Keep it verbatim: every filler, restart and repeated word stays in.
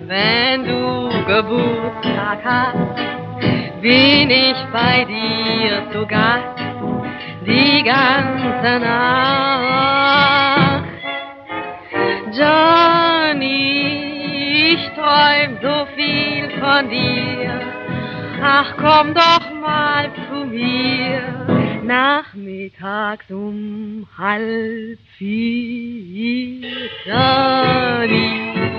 wenn du Geburtstag hast, bin ich bei dir zu Gast die ganze Nacht. Johnny, ich träum so viel von dir, ach komm doch mal zu mir, nachmittags um halb vier. Johnny,